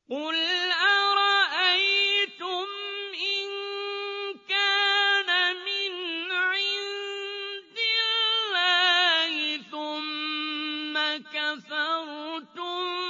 قُلْ أَرَأَيْتُمْ إِن كَانَ مِنْ عِندِ اللَّهِ ثُمَّ كَفَرْتُم